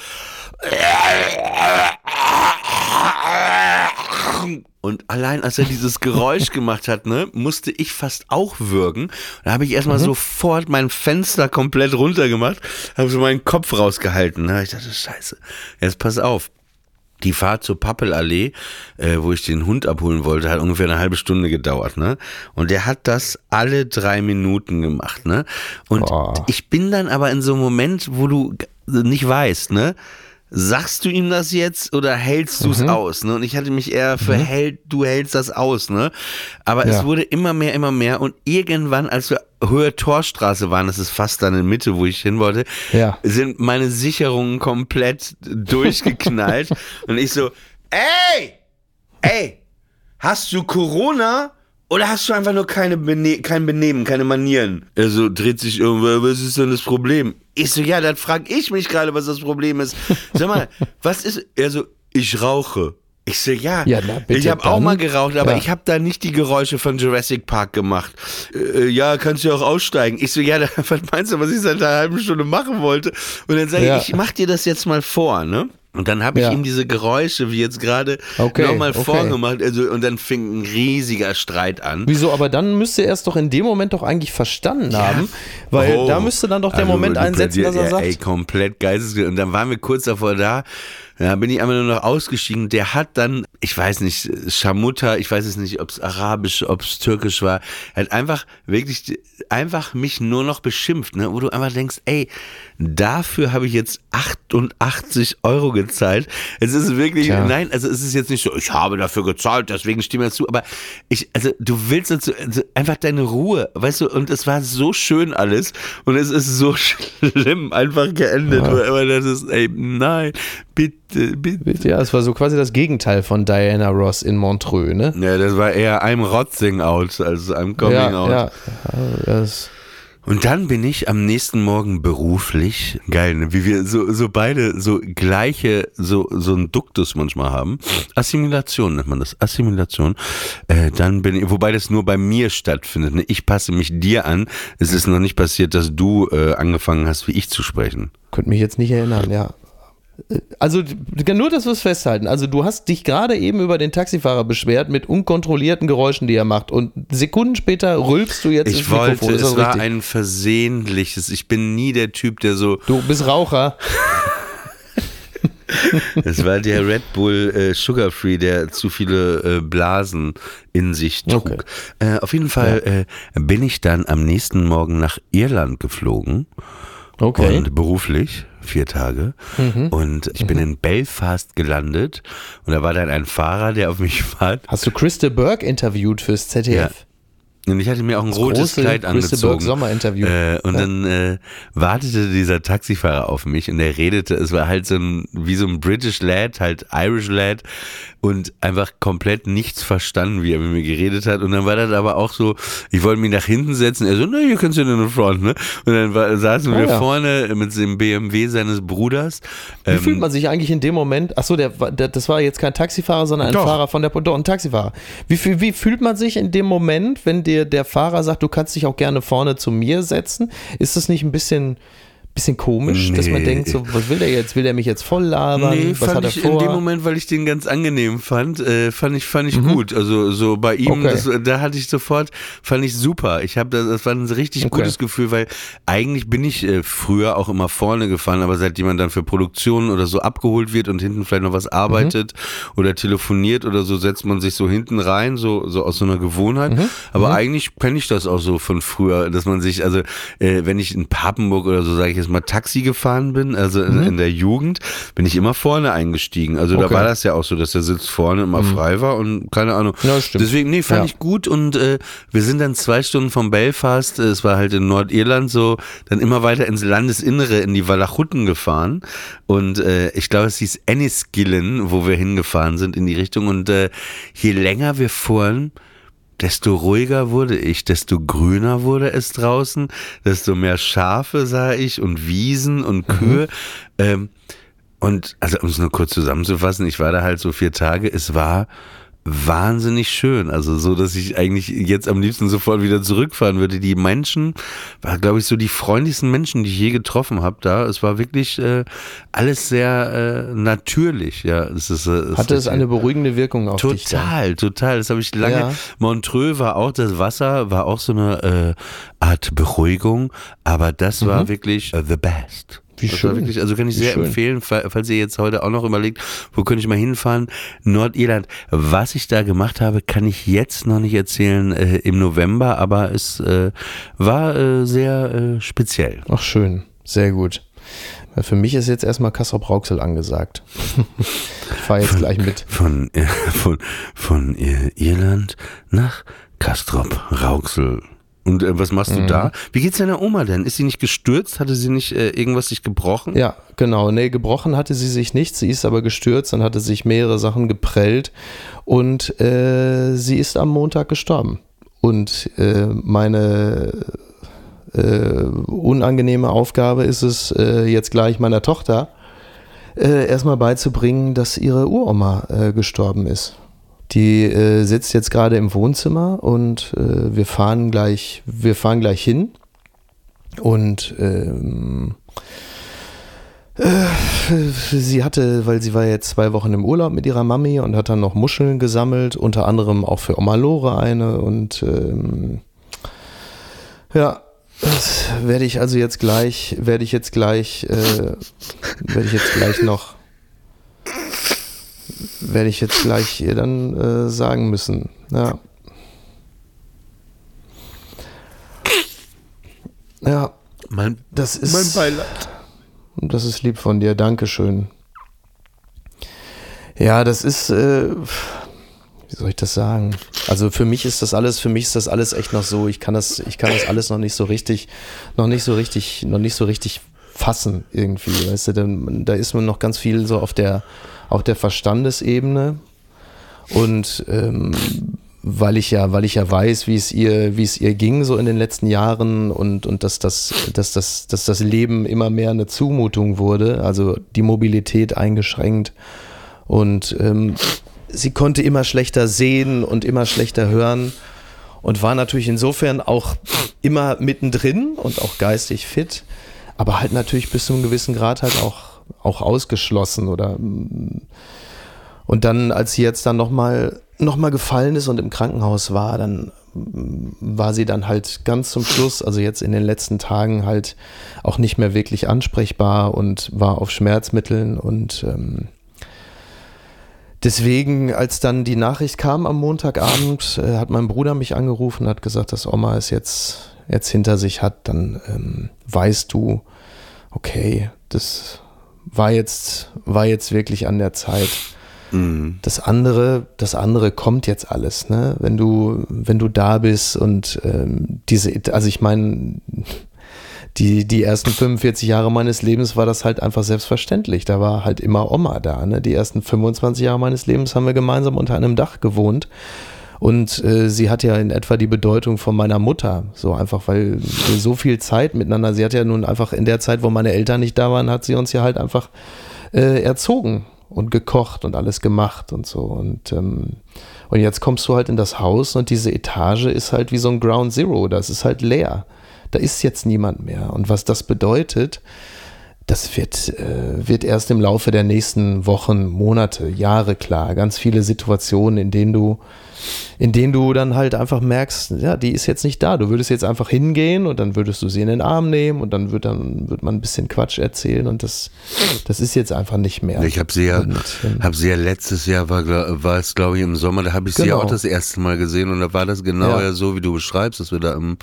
und allein als er dieses Geräusch gemacht hat, ne, musste ich fast auch würgen. Da habe ich erstmal sofort mein Fenster komplett runtergemacht, habe so meinen Kopf rausgehalten. Ne? Ich dachte, scheiße, jetzt pass auf. Die Fahrt zur Pappelallee, wo ich den Hund abholen wollte, hat ungefähr eine halbe Stunde gedauert, ne? Und der hat das alle 3 Minuten gemacht, ne? Und ich bin dann aber in so einem Moment, wo du nicht weißt, ne? Sagst du ihm das jetzt oder hältst du es aus, ne? Und ich hatte mich eher du hältst das aus, ne? Aber es wurde immer mehr und irgendwann, als wir Höhe Torstraße waren, das ist fast dann in Mitte, wo ich hin wollte, sind meine Sicherungen komplett durchgeknallt und ich so, ey, hast du Corona? Oder hast du einfach nur kein Benehmen, keine Manieren? Er so dreht sich irgendwo, was ist denn das Problem? Ich so, ja, dann frag ich mich gerade, was das Problem ist. Sag mal, was ist? Er so, ich rauche. Ich so, ja ich habe auch mal geraucht, aber ich habe da nicht die Geräusche von Jurassic Park gemacht. Ja, kannst du auch aussteigen. Ich so, ja, was meinst du, was ich seit einer halben Stunde machen wollte? Und dann sage ich mach dir das jetzt mal vor, ne? Und dann habe ich ihm diese Geräusche, wie jetzt gerade, nochmal vorgemacht. Also, und dann fing ein riesiger Streit an. Wieso? Aber dann müsste er es doch in dem Moment doch eigentlich verstanden haben. Weil da müsste dann doch der Moment einsetzen, dass er sagt. Ey, komplett geistesgestört. Und dann waren wir kurz davor da. Da bin ich einfach nur noch ausgestiegen. Der hat dann, ich weiß nicht, Schamutta, ich weiß es nicht, ob es arabisch, ob es türkisch war, hat einfach mich nur noch beschimpft, ne? Wo du einfach denkst, ey, dafür habe ich jetzt 88 € gezahlt. Es ist wirklich, nein, also es ist jetzt nicht so, ich habe dafür gezahlt, deswegen stimme ich dazu, aber du willst dazu, einfach deine Ruhe, weißt du, und es war so schön alles und es ist so schlimm einfach geendet, weil das ist, ey, nein, bitte. Ja, es war so quasi das Gegenteil von Diana Ross in Montreux, ne? Ja, das war eher I'm Rotzing out als I'm Coming out. Ja, und dann bin ich am nächsten Morgen beruflich, geil, ne? Wie wir so beide so gleiche, so ein Duktus manchmal haben. Assimilation nennt man das, Assimilation. Dann bin ich, wobei das nur bei mir stattfindet, ne? Ich passe mich dir an. Es ist noch nicht passiert, dass du angefangen hast, wie ich zu sprechen. Könnte mich jetzt nicht erinnern, ja. Also nur, dass wir es festhalten. Also du hast dich gerade eben über den Taxifahrer beschwert mit unkontrollierten Geräuschen, die er macht, und Sekunden später rülpst du jetzt ins Mikrofon. Es war ein versehentliches. Ich bin nie der Typ, der so... Du bist Raucher. Es war der Red Bull Sugar Free, der zu viele Blasen in sich trug. Okay. Auf jeden Fall bin ich dann am nächsten Morgen nach Irland geflogen. Okay. Und beruflich 4 Tage. Und ich bin in Belfast gelandet und da war dann ein Fahrer, der auf mich war. Hast du Christa Burke interviewt fürs ZDF? Ja. Und ich hatte mir auch ein rotes Kleid angezogen. Sommerinterview. Und dann wartete dieser Taxifahrer auf mich und er redete, es war halt wie so ein British Lad, halt Irish Lad, und einfach komplett nichts verstanden, wie er mit mir geredet hat. Und dann war das aber auch so, ich wollte mich nach hinten setzen, er so, na, hier kannst du in den Front, ne? Und dann saßen wir vorne mit dem BMW seines Bruders. Wie fühlt man sich eigentlich in dem Moment, achso, das war jetzt kein Taxifahrer, sondern ein Fahrer von der, ein Taxifahrer. Wie fühlt man sich in dem Moment, wenn dir der Fahrer sagt, du kannst dich auch gerne vorne zu mir setzen? Ist das nicht ein bisschen komisch, dass man denkt, so, was will der jetzt? Will der mich jetzt voll labern? Nee, was hat er vor? In dem Moment, weil ich den ganz angenehm fand, fand ich gut. Also so bei ihm, da hatte ich sofort, fand ich super. Das war ein richtig gutes Gefühl, weil eigentlich bin ich früher auch immer vorne gefahren, aber seit jemand dann für Produktionen oder so abgeholt wird und hinten vielleicht noch was arbeitet oder telefoniert oder so, setzt man sich so hinten rein, so aus so einer Gewohnheit. Aber eigentlich kenne ich das auch so von früher, dass man sich, also wenn ich in Papenburg oder so, sage ich jetzt mal, Taxi gefahren bin, also in der Jugend, bin ich immer vorne eingestiegen. Also da war das ja auch so, dass der Sitz vorne immer frei war und keine Ahnung. Ja, stimmt. Deswegen, fand ich gut, und wir sind dann 2 Stunden von Belfast, es war halt in Nordirland so, dann immer weiter ins Landesinnere, in die Walachuten gefahren, und ich glaube, es hieß Enniskillen, wo wir hingefahren sind in die Richtung, und je länger wir fuhren, desto ruhiger wurde ich, desto grüner wurde es draußen, desto mehr Schafe sah ich und Wiesen und Kühe. Und also um es nur kurz zusammenzufassen, ich war da halt so 4 Tage, es war wahnsinnig schön, also so, dass ich eigentlich jetzt am liebsten sofort wieder zurückfahren würde. Die Menschen, war glaube ich so die freundlichsten Menschen, die ich je getroffen habe da. Es war wirklich alles sehr natürlich. Ja, hatte es eine beruhigende Wirkung auf dich? Total. Das habe ich lange. Ja. Montreux war auch, das Wasser war auch so eine Art Beruhigung, aber das war wirklich the best. Wie schön. Wirklich, also kann ich sehr empfehlen, falls ihr jetzt heute auch noch überlegt, wo könnte ich mal hinfahren? Nordirland. Was ich da gemacht habe, kann ich jetzt noch nicht erzählen im November, aber es war sehr speziell. Ach schön, sehr gut. Für mich ist jetzt erstmal Castrop-Rauxel angesagt. Ich fahre jetzt gleich mit. Von Irland nach Castrop-Rauxel. Und was machst du da? Wie geht's deiner Oma denn? Ist sie nicht gestürzt? Hatte sie nicht irgendwas sich gebrochen? Ja, genau. Nee, gebrochen hatte sie sich nicht. Sie ist aber gestürzt und hatte sich mehrere Sachen geprellt. Und sie ist am Montag gestorben. Und meine unangenehme Aufgabe ist es, jetzt gleich meiner Tochter erstmal beizubringen, dass ihre Uroma gestorben ist. Die sitzt jetzt gerade im Wohnzimmer und wir fahren gleich hin, und Sie hatte, weil sie war jetzt 2 Wochen im Urlaub mit ihrer Mami und hat dann noch Muscheln gesammelt, unter anderem auch für Oma Lore eine und ja, das werde ich also jetzt gleich, ihr dann sagen müssen, ja. Ja, mein Beileid. Das ist lieb von dir, Dankeschön. Ja, das ist, wie soll ich das sagen? Also für mich ist das alles echt noch so, ich kann das alles noch nicht so richtig fassen irgendwie, weißt du, da ist man noch ganz viel so auf der Verstandesebene und weil ich ja weiß, wie es ihr ging so in den letzten Jahren und dass das Leben immer mehr eine Zumutung wurde, also die Mobilität eingeschränkt und sie konnte immer schlechter sehen und immer schlechter hören und war natürlich insofern auch immer mittendrin und auch geistig fit, aber halt natürlich bis zu einem gewissen Grad halt auch ausgeschlossen und dann, als sie jetzt dann nochmal gefallen ist und im Krankenhaus war, dann war sie dann halt ganz zum Schluss, also jetzt in den letzten Tagen halt auch nicht mehr wirklich ansprechbar und war auf Schmerzmitteln und deswegen, als dann die Nachricht kam am Montagabend, hat mein Bruder mich angerufen und hat gesagt, dass Oma es jetzt hinter sich hat, dann weißt du, okay, das war jetzt wirklich an der Zeit. Das andere kommt jetzt alles, ne? Wenn du da bist und also ich meine, die ersten 45 Jahre meines Lebens war das halt einfach selbstverständlich. Da war halt immer Oma da, ne? Die ersten 25 Jahre meines Lebens haben wir gemeinsam unter einem Dach gewohnt. Und sie hat ja in etwa die Bedeutung von meiner Mutter, so einfach, weil wir so viel Zeit miteinander, sie hat ja nun einfach in der Zeit, wo meine Eltern nicht da waren, hat sie uns ja halt einfach erzogen und gekocht und alles gemacht und so und jetzt kommst du halt in das Haus und diese Etage ist halt wie so ein Ground Zero, das ist halt leer, da ist jetzt niemand mehr und was das bedeutet, das wird erst im Laufe der nächsten Wochen, Monate, Jahre klar, ganz viele Situationen, in denen du dann halt einfach merkst, ja, die ist jetzt nicht da. Du würdest jetzt einfach hingehen und dann würdest du sie in den Arm nehmen und dann wird man ein bisschen Quatsch erzählen und das ist jetzt einfach nicht mehr. Ich habe sie ja letztes Jahr, war es glaube ich im Sommer, da habe ich sie ja auch das erste Mal gesehen und da war das genau ja so, wie du beschreibst, dass wir da im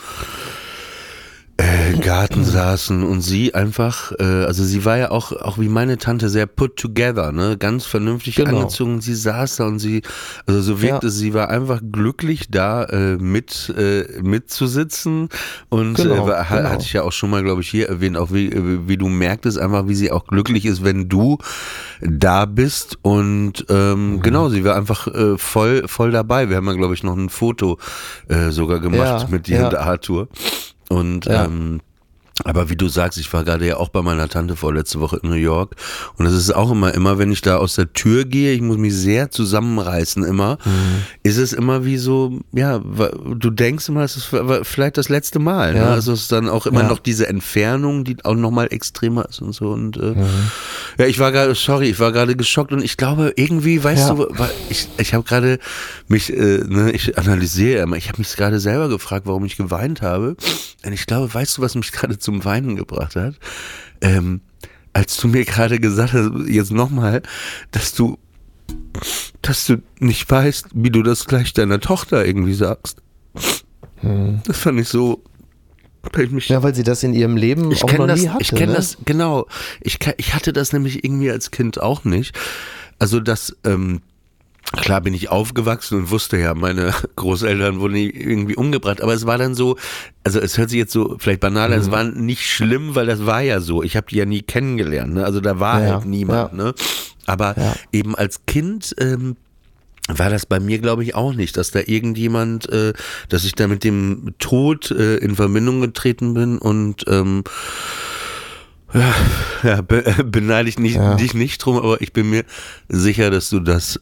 Garten saßen und sie einfach, also sie war ja auch wie meine Tante sehr put together, ne, ganz vernünftig angezogen, sie saß da und also so wirkte sie war einfach glücklich da mitzusitzen und hatte ich ja auch schon mal, glaube ich, hier erwähnt, auch wie du merktest, einfach wie sie auch glücklich ist, wenn du da bist und genau, sie war einfach voll dabei, wir haben ja, glaube ich, noch ein Foto sogar gemacht mit dir und Arthur. Und aber wie du sagst, ich war gerade ja auch bei meiner Tante vorletzte Woche in New York und es ist auch immer, wenn ich da aus der Tür gehe, ich muss mich sehr zusammenreißen immer, ist es immer wie so, ja, du denkst immer, es ist vielleicht das letzte Mal, ne? Also es ist dann auch immer noch diese Entfernung, die auch nochmal extremer ist und so und ja, ich war gerade geschockt und ich glaube irgendwie, weißt du, ich habe gerade mich, ich analysiere immer, ich habe mich gerade selber gefragt, warum ich geweint habe und ich glaube, weißt du, was mich gerade zum Weinen gebracht hat, als du mir gerade gesagt hast, jetzt nochmal, dass du nicht weißt, wie du das gleich deiner Tochter irgendwie sagst. Das fand ich so, weil sie das in ihrem Leben auch noch nie hatte. Ich kenne das, genau. Ich hatte das nämlich irgendwie als Kind auch nicht. Also das, klar bin ich aufgewachsen und wusste ja, meine Großeltern wurden irgendwie umgebracht, aber es war dann so, also es hört sich jetzt so vielleicht banal an, es war nicht schlimm, weil das war ja so, ich habe die ja nie kennengelernt, ne? Also da war halt niemand, ne? Aber eben als Kind war das bei mir, glaube ich, auch nicht, dass da irgendjemand, dass ich da mit dem Tod in Verbindung getreten bin und beneide ich dich nicht drum, aber ich bin mir sicher, dass du das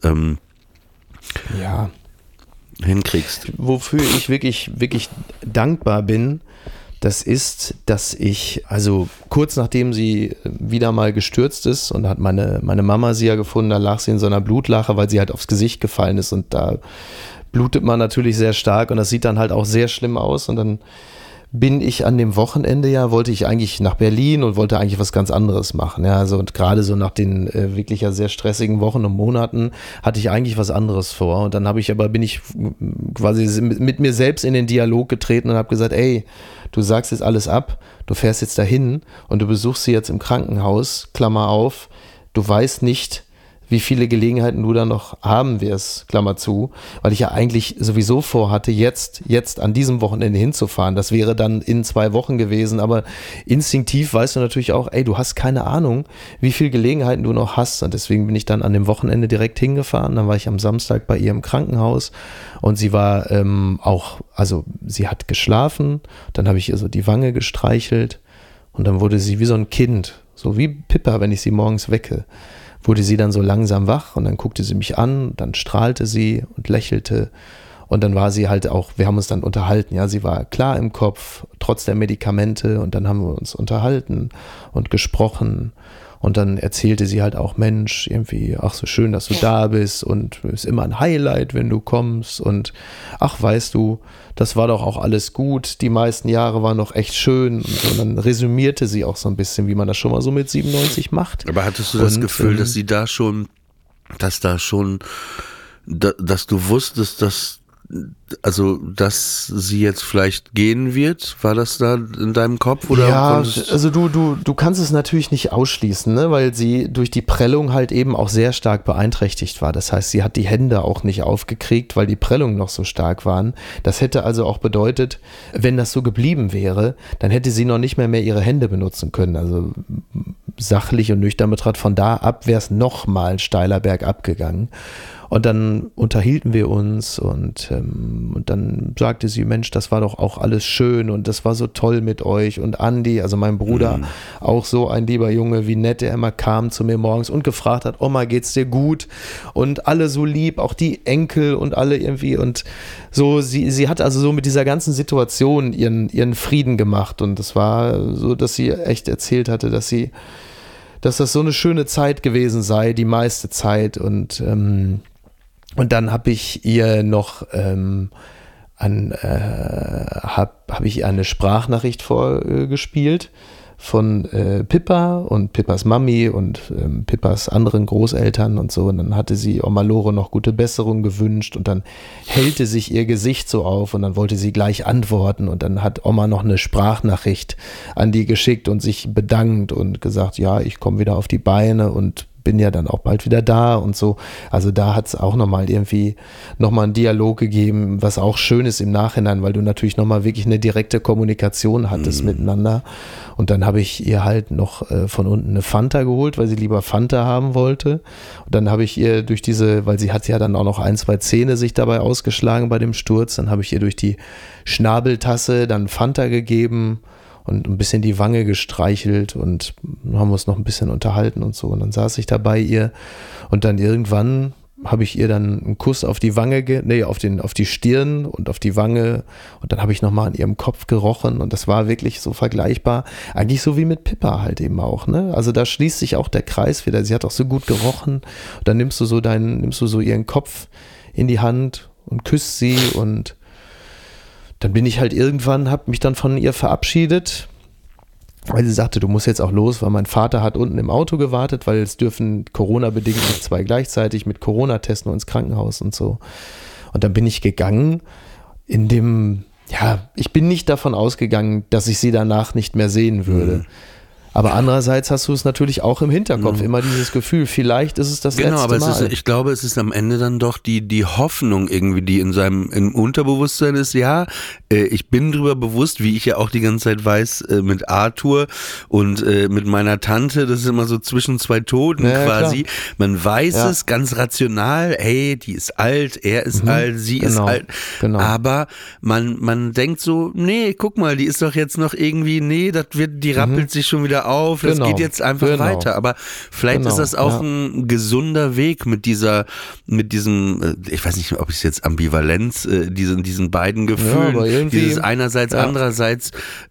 hinkriegst. Wofür ich wirklich, wirklich dankbar bin, Das ist, dass ich, also kurz nachdem sie wieder mal gestürzt ist und hat meine Mama sie ja gefunden, da lag sie in so einer Blutlache, weil sie halt aufs Gesicht gefallen ist und da blutet man natürlich sehr stark und das sieht dann halt auch sehr schlimm aus und dann bin ich an dem Wochenende wollte ich eigentlich nach Berlin und wollte eigentlich was ganz anderes machen. Ja, also und gerade so nach den wirklich ja sehr stressigen Wochen und Monaten hatte ich eigentlich was anderes vor. Und dann bin ich quasi mit mir selbst in den Dialog getreten und habe gesagt, ey, du sagst jetzt alles ab, du fährst jetzt dahin und du besuchst sie jetzt im Krankenhaus, Klammer auf, du weißt nicht, wie viele Gelegenheiten du da noch haben wirst, Klammer zu, weil ich ja eigentlich sowieso vorhatte, jetzt an diesem Wochenende hinzufahren. Das wäre dann in 2 Wochen gewesen, aber instinktiv weißt du natürlich auch, ey, du hast keine Ahnung, wie viele Gelegenheiten du noch hast und deswegen bin ich dann an dem Wochenende direkt hingefahren. Dann war ich am Samstag bei ihr im Krankenhaus und sie war sie hat geschlafen, dann habe ich ihr so die Wange gestreichelt und dann wurde sie wie so ein Kind, so wie Pippa, wenn ich sie morgens wecke. Wurde sie dann so langsam wach und dann guckte sie mich an, dann strahlte sie und lächelte und dann war sie halt auch, wir haben uns dann unterhalten, ja, sie war klar im Kopf, trotz der Medikamente und dann haben wir uns unterhalten und gesprochen und dann erzählte sie halt auch, Mensch, irgendwie, ach so schön, dass du da bist und es ist immer ein Highlight, wenn du kommst und ach, weißt du, das war doch auch alles gut, die meisten Jahre waren noch echt schön und dann resümierte sie auch so ein bisschen, wie man das schon mal so mit 97 macht. Aber hattest du das Gefühl, dass dass du wusstest, dass sie jetzt vielleicht gehen wird? War das da in deinem Kopf? Oder ja, also du kannst es natürlich nicht ausschließen, ne? Weil sie durch die Prellung halt eben auch sehr stark beeinträchtigt war. Das heißt, sie hat die Hände auch nicht aufgekriegt, weil die Prellungen noch so stark waren. Das hätte also auch bedeutet, wenn das so geblieben wäre, dann hätte sie noch nicht mehr ihre Hände benutzen können. Also sachlich und nüchtern betrachtet, von da ab wäre es nochmal steiler bergab gegangen. Und dann unterhielten wir uns und dann sagte sie, Mensch, das war doch auch alles schön und das war so toll mit euch und Andi, also mein Bruder, auch so ein lieber Junge, wie nett er immer kam zu mir morgens und gefragt hat, Oma, geht's dir gut? Und alle so lieb, auch die Enkel und alle irgendwie und so, sie hat also so mit dieser ganzen Situation ihren Frieden gemacht und es war so, dass sie echt erzählt hatte, dass das so eine schöne Zeit gewesen sei, die meiste Zeit und dann habe ich ihr noch habe ich eine Sprachnachricht vorgespielt von Pippa und Pippas Mami und Pippas anderen Großeltern und so. Und dann hatte sie Oma Lore noch gute Besserung gewünscht und dann hellte sich ihr Gesicht so auf und dann wollte sie gleich antworten und dann hat Oma noch eine Sprachnachricht an die geschickt und sich bedankt und gesagt, ja, ich komme wieder auf die Beine und bin ja dann auch bald wieder da und so. Also da hat es auch nochmal einen Dialog gegeben, was auch schön ist im Nachhinein, weil du natürlich nochmal wirklich eine direkte Kommunikation hattest miteinander. Und dann habe ich ihr halt noch von unten eine Fanta geholt, weil sie lieber Fanta haben wollte. Und dann habe ich ihr weil sie hat ja dann auch noch 1, 2 Zähne sich dabei ausgeschlagen bei dem Sturz, dann habe ich ihr durch die Schnabeltasse dann Fanta gegeben und ein bisschen die Wange gestreichelt und haben uns noch ein bisschen unterhalten und so. Und dann saß ich da bei ihr und dann irgendwann habe ich ihr dann einen Kuss auf die Wange, auf die Stirn und auf die Wange und dann habe ich nochmal an ihrem Kopf gerochen und das war wirklich so vergleichbar, eigentlich so wie mit Pippa halt eben auch, ne? Also da schließt sich auch der Kreis wieder, sie hat auch so gut gerochen und dann nimmst du so ihren Kopf in die Hand und küsst sie und dann bin ich halt irgendwann, habe mich dann von ihr verabschiedet, weil sie sagte, du musst jetzt auch los, weil mein Vater hat unten im Auto gewartet, weil es dürfen Corona-bedingt nicht 2 gleichzeitig mit Corona-Testen ins Krankenhaus und so. Und dann bin ich gegangen, ich bin nicht davon ausgegangen, dass ich sie danach nicht mehr sehen würde. Aber andererseits hast du es natürlich auch im Hinterkopf, immer dieses Gefühl, vielleicht ist es das letzte Mal. Genau, aber ich glaube, es ist am Ende dann doch die Hoffnung irgendwie, die im Unterbewusstsein ist, ja, ich bin drüber bewusst, wie ich ja auch die ganze Zeit weiß, mit Arthur und mit meiner Tante, das ist immer so zwischen 2 Toten quasi. Klar. Man weiß es ganz rational, hey, die ist alt, er ist alt, sie ist alt. Genau. Aber man denkt so, nee, guck mal, die ist doch jetzt noch irgendwie, die rappelt sich schon wieder wieder auf, das geht jetzt einfach weiter. Aber vielleicht ist das auch ein gesunder Weg mit diesem, ich weiß nicht, ob ich es jetzt Ambivalenz, diesen beiden Gefühlen, dieses einerseits, andererseits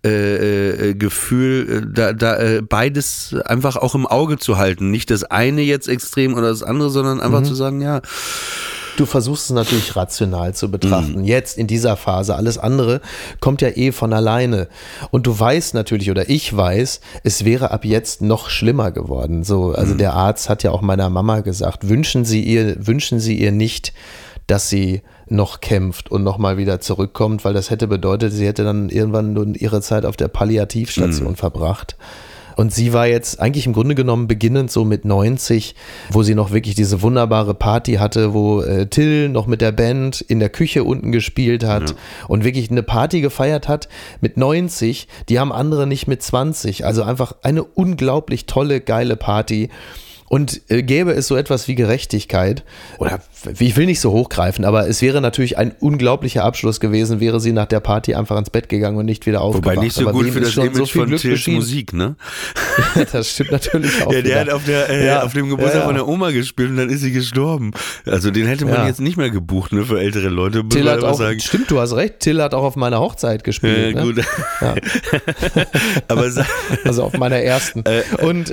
Gefühl, da beides einfach auch im Auge zu halten. Nicht das eine jetzt extrem oder das andere, sondern einfach zu sagen, ja. Du versuchst es natürlich rational zu betrachten. Jetzt in dieser Phase, alles andere kommt ja von alleine. Und du weißt natürlich, oder ich weiß, es wäre ab jetzt noch schlimmer geworden. So, also der Arzt hat ja auch meiner Mama gesagt, wünschen Sie ihr nicht, dass sie noch kämpft und nochmal wieder zurückkommt, weil das hätte bedeutet, sie hätte dann irgendwann nur ihre Zeit auf der Palliativstation verbracht. Und sie war jetzt eigentlich im Grunde genommen beginnend so mit 90, wo sie noch wirklich diese wunderbare Party hatte, wo Till noch mit der Band in der Küche unten gespielt hat und wirklich eine Party gefeiert hat mit 90. Die haben andere nicht mit 20. Also einfach eine unglaublich tolle, geile Party. Und gäbe es so etwas wie Gerechtigkeit, oder ich will nicht so hochgreifen, aber es wäre natürlich ein unglaublicher Abschluss gewesen, wäre sie nach der Party einfach ins Bett gegangen und nicht wieder aufgewacht. Wobei nicht so aber gut für das Image so von Tills Musik, ne? Das stimmt natürlich auch. Ja, der hat auf dem Geburtstag von der Oma gespielt und dann ist sie gestorben. Also den hätte man jetzt nicht mehr gebucht, ne, für ältere Leute. Till hat auch, stimmt, du hast recht, Till hat auch auf meiner Hochzeit gespielt. Gut. Ne? Ja. Aber also auf meiner ersten. Und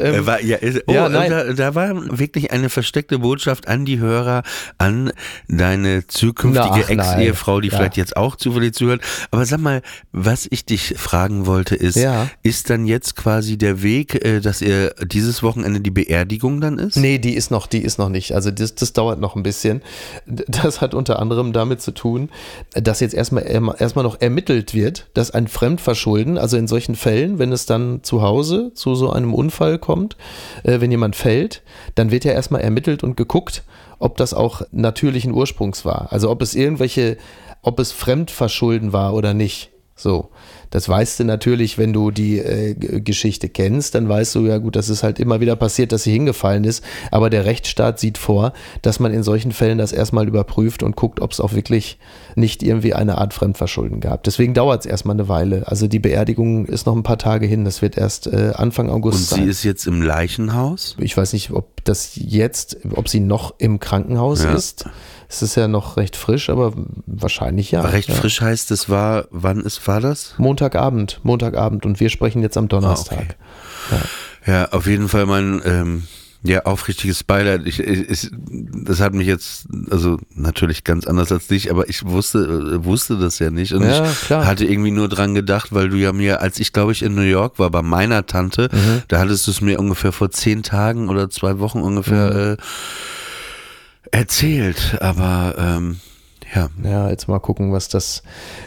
da war wirklich eine versteckte Botschaft an die Hörer, an deine zukünftige Ex-Ehefrau, die vielleicht jetzt auch zufällig zuhört. Aber sag mal, was ich dich fragen wollte ist dann jetzt quasi der Weg, dass ihr dieses Wochenende die Beerdigung dann ist? Nee, die ist noch nicht. Also das dauert noch ein bisschen. Das hat unter anderem damit zu tun, dass jetzt erstmal noch ermittelt wird, dass ein Fremdverschulden, also in solchen Fällen, wenn es dann zu Hause zu so einem Unfall kommt, wenn jemand fällt, dann wird ja erstmal ermittelt und geguckt, ob das auch natürlichen Ursprungs war. Also ob es Fremdverschulden war oder nicht. So, das weißt du natürlich, wenn du die Geschichte kennst, dann weißt du ja gut, das ist halt immer wieder passiert, dass sie hingefallen ist, aber der Rechtsstaat sieht vor, dass man in solchen Fällen das erstmal überprüft und guckt, ob es auch wirklich nicht irgendwie eine Art Fremdverschulden gab. Deswegen dauert es erstmal eine Weile. Also die Beerdigung ist noch ein paar Tage hin, das wird erst Anfang August sein. Und sie ist jetzt im Leichenhaus? Ich weiß nicht, ob sie noch im Krankenhaus ist. Es ist ja noch recht frisch, aber wahrscheinlich ja. Recht frisch heißt, wann war das? Montagabend und wir sprechen jetzt am Donnerstag. Okay. Ja, auf jeden Fall mein aufrichtiges Beileid. Das hat mich jetzt, also natürlich ganz anders als dich, aber ich wusste das ja nicht und ich hatte irgendwie nur dran gedacht, weil du ja mir, als ich glaube ich in New York war, bei meiner Tante, da hattest du es mir ungefähr vor 10 Tagen oder 2 Wochen ungefähr erzählt, aber Ja, jetzt mal gucken, was das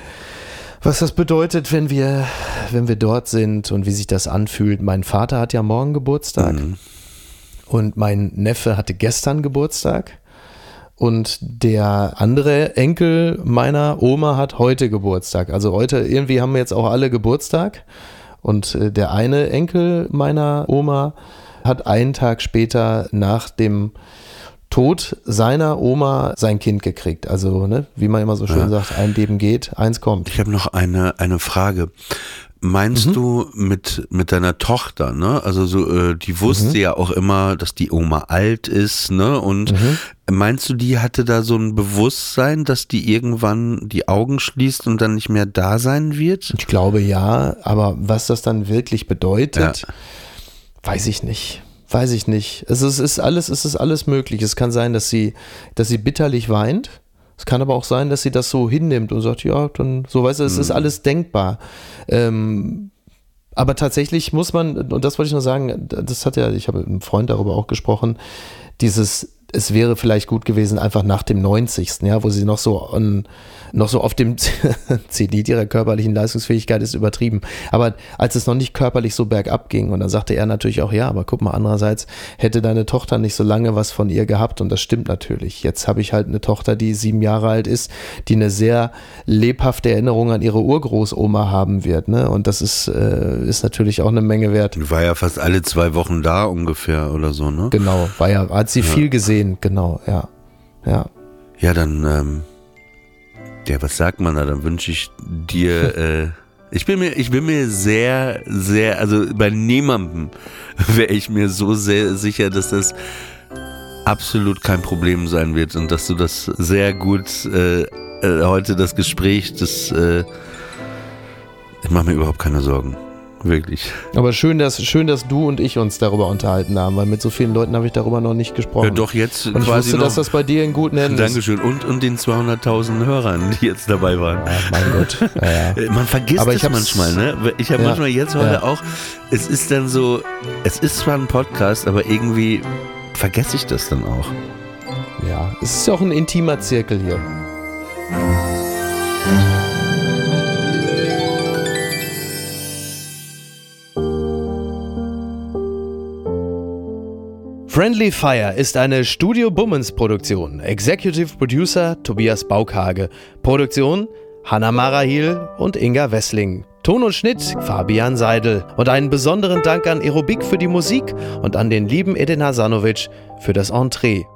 bedeutet, wenn wir dort sind und wie sich das anfühlt. Mein Vater hat ja morgen Geburtstag und mein Neffe hatte gestern Geburtstag und der andere Enkel meiner Oma hat heute Geburtstag. Also heute, irgendwie haben wir jetzt auch alle Geburtstag und der eine Enkel meiner Oma hat einen Tag später nach dem Tod seiner Oma sein Kind gekriegt. Also, ne, wie man immer so schön sagt, ein Leben geht, eins kommt. Ich habe noch eine Frage. Meinst du mit deiner Tochter, ne? Also so, die wusste ja auch immer, dass die Oma alt ist, ne? Und meinst du, die hatte da so ein Bewusstsein, dass die irgendwann die Augen schließt und dann nicht mehr da sein wird? Ich glaube ja, aber was das dann wirklich bedeutet, weiß ich nicht. Es ist alles möglich. Es kann sein, dass sie bitterlich weint. Es kann aber auch sein, dass sie das so hinnimmt und sagt, ja, dann so, weißt du, es ist alles denkbar. Aber tatsächlich muss man, und das wollte ich nur sagen, ich habe mit einem Freund darüber auch gesprochen, es wäre vielleicht gut gewesen, einfach nach dem 90. Ja, wo sie noch so auf dem Zenit ihrer körperlichen Leistungsfähigkeit ist übertrieben. Aber als es noch nicht körperlich so bergab ging, und dann sagte er natürlich auch, ja, aber guck mal, andererseits hätte deine Tochter nicht so lange was von ihr gehabt, und das stimmt natürlich. Jetzt habe ich halt eine Tochter, die 7 Jahre alt ist, die eine sehr lebhafte Erinnerung an ihre Urgroßoma haben wird, ne? Und das ist natürlich auch eine Menge wert. Die war ja fast alle 2 Wochen da ungefähr oder so, ne? Genau, hat sie viel gesehen. Genau, ja. Ja, dann, was sagt man da? Dann wünsche ich dir Ich bin mir sehr, sehr, also bei niemandem wäre ich mir so sehr sicher, dass das absolut kein Problem sein wird und dass du das sehr gut heute das Gespräch, ich mache mir überhaupt keine Sorgen. Wirklich. Aber schön, dass du und ich uns darüber unterhalten haben, weil mit so vielen Leuten habe ich darüber noch nicht gesprochen. Ja, doch jetzt und ich quasi wusste, noch, dass das bei dir in guten Händen ist. Dankeschön. Und den 200.000 Hörern, die jetzt dabei waren. Ja, mein Gott. Ja. Man vergisst aber es manchmal, ne? Ich habe manchmal jetzt heute auch, es ist dann so, es ist zwar ein Podcast, aber irgendwie vergesse ich das dann auch. Ja, es ist ja auch ein intimer Zirkel hier. Friendly Fire ist eine Studio Bummens Produktion. Executive Producer Tobias Baukhage. Produktion Hanna Marahil und Inga Wessling. Ton und Schnitt Fabian Seidel. Und einen besonderen Dank an Aerobik für die Musik und an den lieben Edin Hasanovic für das Entree.